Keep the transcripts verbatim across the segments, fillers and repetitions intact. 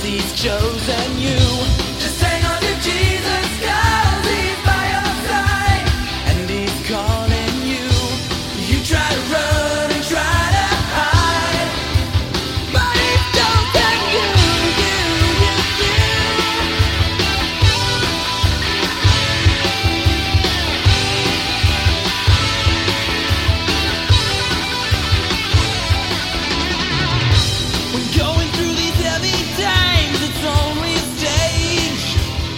He's chosen you. Just hang on to Jesus, 'cause He's by your side, and He's calling you. You try to run and try to hide, but He's chosen you, you, you, you. When going through these heavy times, it's only a stage.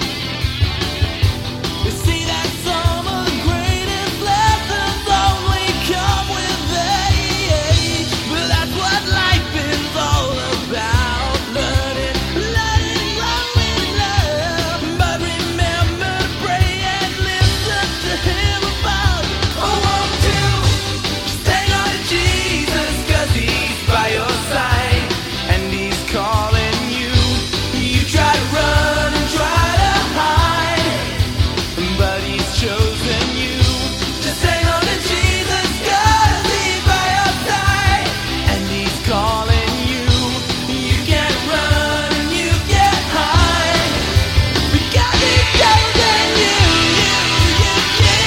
We see that some of the greatest lessons only come with age. But that's what life is all about, learning, learning, growing love. But remember, pray and listen to Him about. Oh, won't you just hang on to Jesus, 'cause He's by your side, and He's calling you. You try to run and try to hide, but He's chosen you. Just hang on to Jesus, 'cause He's by your side, and He's calling you. You can't run and you can't hide, because He's chosen you, you, you, you.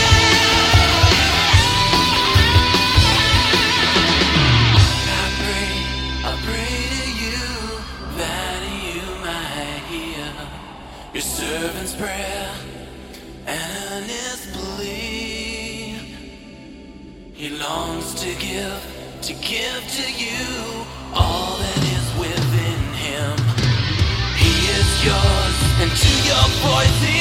I pray, I pray to you that you might hear your servant's prayer and earnest plea. He longs to give, to give to you all that is within Him. He is yours, and to your voice He